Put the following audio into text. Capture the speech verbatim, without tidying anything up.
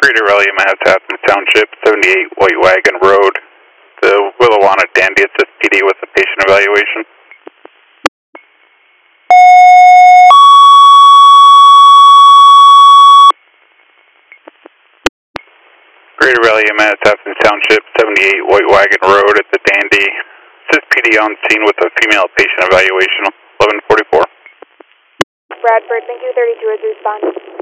Greater Raleigh, Manhattan Township, seventy-eight White Wagon Road. The Willawanna Dandy Assist P D with a patient evaluation. Greater Raleigh, Manhattan Township, seventy-eight White Wagon Road at the Dandy. Assist P D on scene with a female patient evaluation, eleven forty-four. Bradford, thank you, thirty-two is respond.